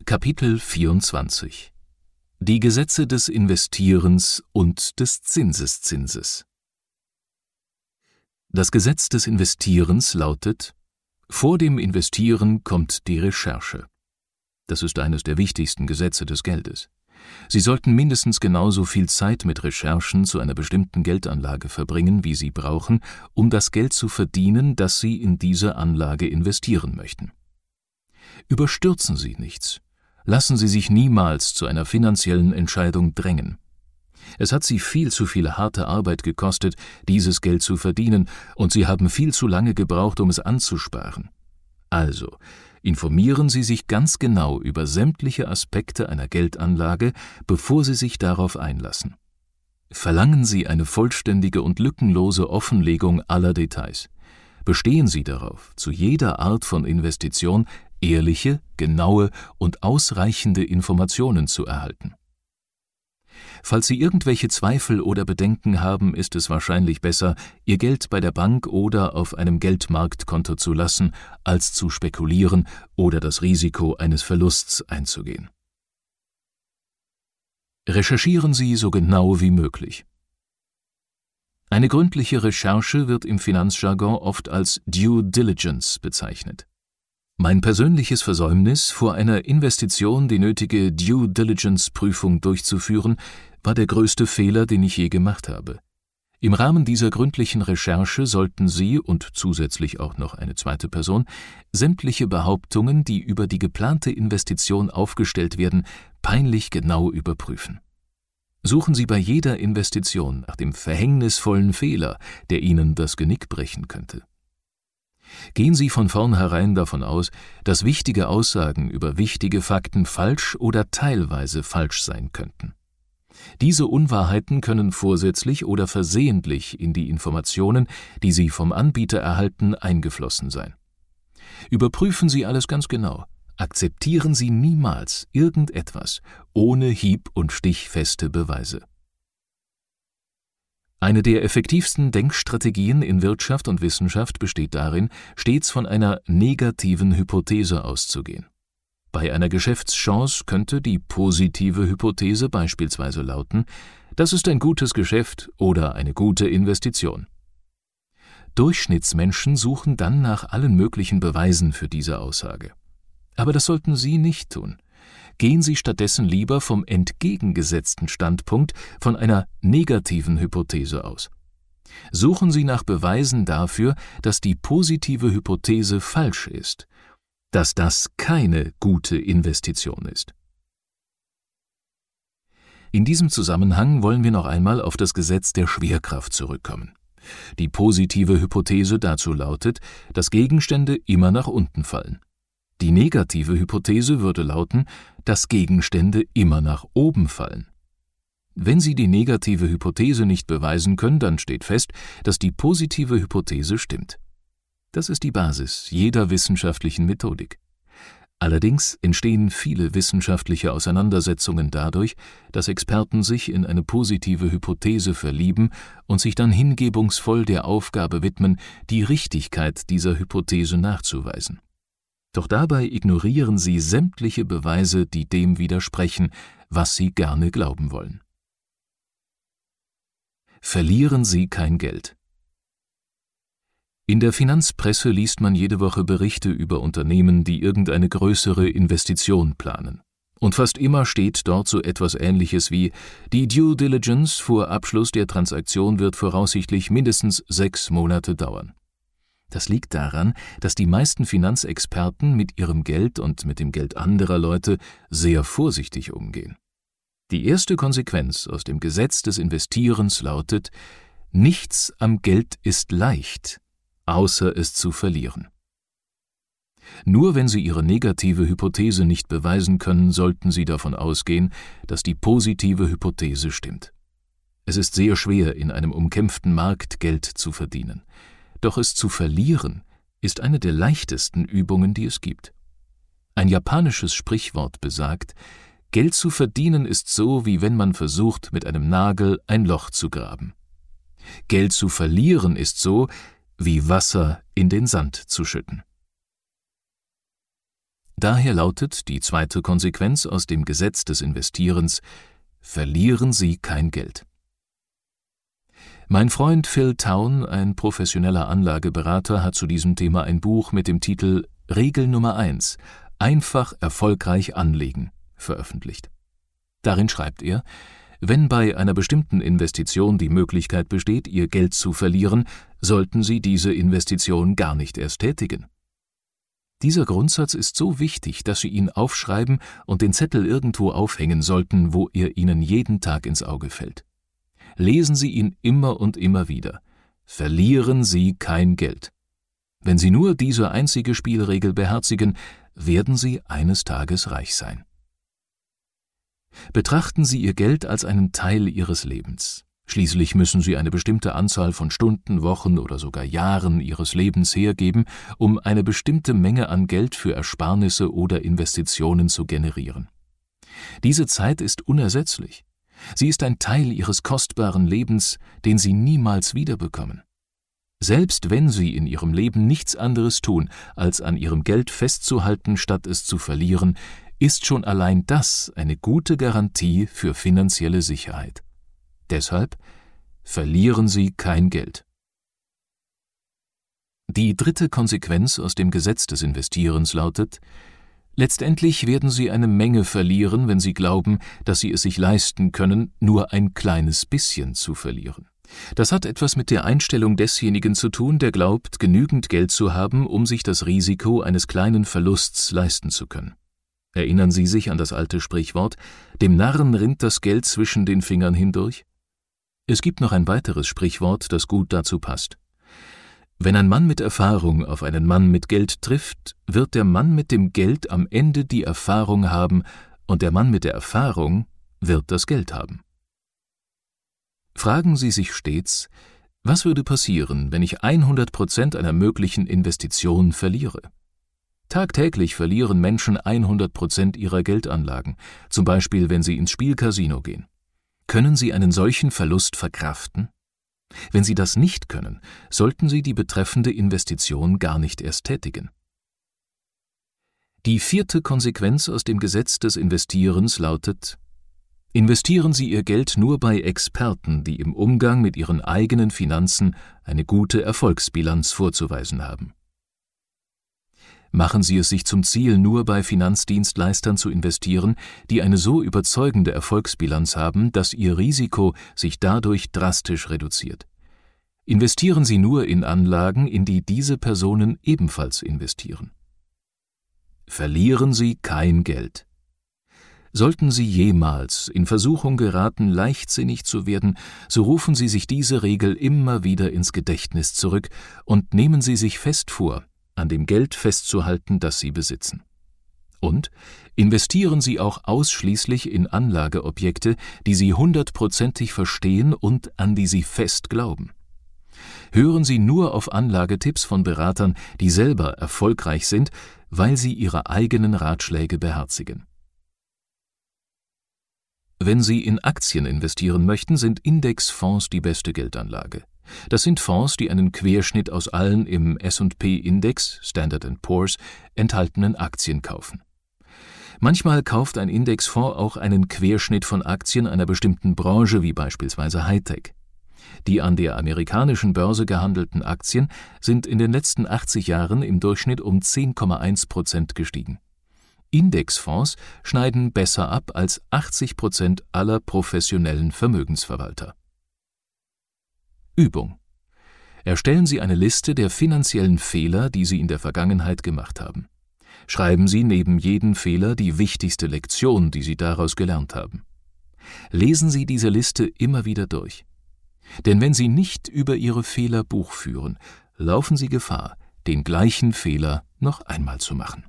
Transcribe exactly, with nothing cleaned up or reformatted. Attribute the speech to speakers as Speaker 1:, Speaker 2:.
Speaker 1: Kapitel vierundzwanzig Die Gesetze des Investierens und des Zinseszinses. Das Gesetz des Investierens lautet: Vor dem Investieren kommt die Recherche. Das ist eines der wichtigsten Gesetze des Geldes. Sie sollten mindestens genauso viel Zeit mit Recherchen zu einer bestimmten Geldanlage verbringen, wie Sie brauchen, um das Geld zu verdienen, das Sie in diese Anlage investieren möchten. Überstürzen Sie nichts. Lassen Sie sich niemals zu einer finanziellen Entscheidung drängen. Es hat Sie viel zu viel harte Arbeit gekostet, dieses Geld zu verdienen, und Sie haben viel zu lange gebraucht, um es anzusparen. Also, informieren Sie sich ganz genau über sämtliche Aspekte einer Geldanlage, bevor Sie sich darauf einlassen. Verlangen Sie eine vollständige und lückenlose Offenlegung aller Details. Bestehen Sie darauf, zu jeder Art von Investition ehrliche, genaue und ausreichende Informationen zu erhalten. Falls Sie irgendwelche Zweifel oder Bedenken haben, ist es wahrscheinlich besser, Ihr Geld bei der Bank oder auf einem Geldmarktkonto zu lassen, als zu spekulieren oder das Risiko eines Verlusts einzugehen. Recherchieren Sie so genau wie möglich. Eine gründliche Recherche wird im Finanzjargon oft als Due Diligence bezeichnet. Mein persönliches Versäumnis, vor einer Investition die nötige Due-Diligence-Prüfung durchzuführen, war der größte Fehler, den ich je gemacht habe. Im Rahmen dieser gründlichen Recherche sollten Sie und zusätzlich auch noch eine zweite Person sämtliche Behauptungen, die über die geplante Investition aufgestellt werden, peinlich genau überprüfen. Suchen Sie bei jeder Investition nach dem verhängnisvollen Fehler, der Ihnen das Genick brechen könnte. Gehen Sie von vornherein davon aus, dass wichtige Aussagen über wichtige Fakten falsch oder teilweise falsch sein könnten. Diese Unwahrheiten können vorsätzlich oder versehentlich in die Informationen, die Sie vom Anbieter erhalten, eingeflossen sein. Überprüfen Sie alles ganz genau. Akzeptieren Sie niemals irgendetwas ohne hieb- und stichfeste Beweise. Eine der effektivsten Denkstrategien in Wirtschaft und Wissenschaft besteht darin, stets von einer negativen Hypothese auszugehen. Bei einer Geschäftschance könnte die positive Hypothese beispielsweise lauten: Das ist ein gutes Geschäft oder eine gute Investition. Durchschnittsmenschen suchen dann nach allen möglichen Beweisen für diese Aussage. Aber das sollten Sie nicht tun. Gehen Sie stattdessen lieber vom entgegengesetzten Standpunkt, von einer negativen Hypothese aus. Suchen Sie nach Beweisen dafür, dass die positive Hypothese falsch ist, dass das keine gute Investition ist. In diesem Zusammenhang wollen wir noch einmal auf das Gesetz der Schwerkraft zurückkommen. Die positive Hypothese dazu lautet, dass Gegenstände immer nach unten fallen. Die negative Hypothese würde lauten, dass Gegenstände immer nach oben fallen. Wenn Sie die negative Hypothese nicht beweisen können, dann steht fest, dass die positive Hypothese stimmt. Das ist die Basis jeder wissenschaftlichen Methodik. Allerdings entstehen viele wissenschaftliche Auseinandersetzungen dadurch, dass Experten sich in eine positive Hypothese verlieben und sich dann hingebungsvoll der Aufgabe widmen, die Richtigkeit dieser Hypothese nachzuweisen. Doch dabei ignorieren Sie sämtliche Beweise, die dem widersprechen, was Sie gerne glauben wollen. Verlieren Sie kein Geld. In der Finanzpresse liest man jede Woche Berichte über Unternehmen, die irgendeine größere Investition planen. Und fast immer steht dort so etwas Ähnliches wie: Die Due Diligence vor Abschluss der Transaktion wird voraussichtlich mindestens sechs Monate dauern. Das liegt daran, dass die meisten Finanzexperten mit ihrem Geld und mit dem Geld anderer Leute sehr vorsichtig umgehen. Die erste Konsequenz aus dem Gesetz des Investierens lautet: Nichts am Geld ist leicht, außer es zu verlieren. Nur wenn Sie Ihre negative Hypothese nicht beweisen können, sollten Sie davon ausgehen, dass die positive Hypothese stimmt. Es ist sehr schwer, in einem umkämpften Markt Geld zu verdienen. Doch es zu verlieren ist eine der leichtesten Übungen, die es gibt. Ein japanisches Sprichwort besagt: Geld zu verdienen ist so, wie wenn man versucht, mit einem Nagel ein Loch zu graben. Geld zu verlieren ist so, wie Wasser in den Sand zu schütten. Daher lautet die zweite Konsequenz aus dem Gesetz des Investierens: Verlieren Sie kein Geld. Mein Freund Phil Town, ein professioneller Anlageberater, hat zu diesem Thema ein Buch mit dem Titel Regel Nummer eins: Einfach erfolgreich anlegen veröffentlicht. Darin schreibt er: Wenn bei einer bestimmten Investition die Möglichkeit besteht, Ihr Geld zu verlieren, sollten Sie diese Investition gar nicht erst tätigen. Dieser Grundsatz ist so wichtig, dass Sie ihn aufschreiben und den Zettel irgendwo aufhängen sollten, wo er Ihnen jeden Tag ins Auge fällt. Lesen Sie ihn immer und immer wieder. Verlieren Sie kein Geld. Wenn Sie nur diese einzige Spielregel beherzigen, werden Sie eines Tages reich sein. Betrachten Sie Ihr Geld als einen Teil Ihres Lebens. Schließlich müssen Sie eine bestimmte Anzahl von Stunden, Wochen oder sogar Jahren Ihres Lebens hergeben, um eine bestimmte Menge an Geld für Ersparnisse oder Investitionen zu generieren. Diese Zeit ist unersetzlich. Sie ist ein Teil Ihres kostbaren Lebens, den Sie niemals wiederbekommen. Selbst wenn Sie in Ihrem Leben nichts anderes tun, als an Ihrem Geld festzuhalten, statt es zu verlieren, ist schon allein das eine gute Garantie für finanzielle Sicherheit. Deshalb verlieren Sie kein Geld. Die dritte Konsequenz aus dem Gesetz des Investierens lautet: Letztendlich werden Sie eine Menge verlieren, wenn Sie glauben, dass Sie es sich leisten können, nur ein kleines bisschen zu verlieren. Das hat etwas mit der Einstellung desjenigen zu tun, der glaubt, genügend Geld zu haben, um sich das Risiko eines kleinen Verlusts leisten zu können. Erinnern Sie sich an das alte Sprichwort: Dem Narren rinnt das Geld zwischen den Fingern hindurch? Es gibt noch ein weiteres Sprichwort, das gut dazu passt. Wenn ein Mann mit Erfahrung auf einen Mann mit Geld trifft, wird der Mann mit dem Geld am Ende die Erfahrung haben und der Mann mit der Erfahrung wird das Geld haben. Fragen Sie sich stets: Was würde passieren, wenn ich hundert Prozent einer möglichen Investition verliere? Tagtäglich verlieren Menschen hundert Prozent ihrer Geldanlagen, zum Beispiel wenn sie ins Spielcasino gehen. Können Sie einen solchen Verlust verkraften? Wenn Sie das nicht können, sollten Sie die betreffende Investition gar nicht erst tätigen. Die vierte Konsequenz aus dem Gesetz des Investierens lautet: Investieren Sie Ihr Geld nur bei Experten, die im Umgang mit Ihren eigenen Finanzen eine gute Erfolgsbilanz vorzuweisen haben. Machen Sie es sich zum Ziel, nur bei Finanzdienstleistern zu investieren, die eine so überzeugende Erfolgsbilanz haben, dass Ihr Risiko sich dadurch drastisch reduziert. Investieren Sie nur in Anlagen, in die diese Personen ebenfalls investieren. Verlieren Sie kein Geld. Sollten Sie jemals in Versuchung geraten, leichtsinnig zu werden, so rufen Sie sich diese Regel immer wieder ins Gedächtnis zurück und nehmen Sie sich fest vor, an dem Geld festzuhalten, das Sie besitzen. Und investieren Sie auch ausschließlich in Anlageobjekte, die Sie hundertprozentig verstehen und an die Sie fest glauben. Hören Sie nur auf Anlagetipps von Beratern, die selber erfolgreich sind, weil sie ihre eigenen Ratschläge beherzigen. Wenn Sie in Aktien investieren möchten, sind Indexfonds die beste Geldanlage. Das sind Fonds, die einen Querschnitt aus allen im S und P-Index, Standard and Poor's, enthaltenen Aktien kaufen. Manchmal kauft ein Indexfonds auch einen Querschnitt von Aktien einer bestimmten Branche, wie beispielsweise Hightech. Die an der amerikanischen Börse gehandelten Aktien sind in den letzten achtzig Jahren im Durchschnitt um zehn Komma eins Prozent gestiegen. Indexfonds schneiden besser ab als achtzig Prozent aller professionellen Vermögensverwalter. Übung: Erstellen Sie eine Liste der finanziellen Fehler, die Sie in der Vergangenheit gemacht haben. Schreiben Sie neben jedem Fehler die wichtigste Lektion, die Sie daraus gelernt haben. Lesen Sie diese Liste immer wieder durch. Denn wenn Sie nicht über Ihre Fehler Buch führen, laufen Sie Gefahr, den gleichen Fehler noch einmal zu machen.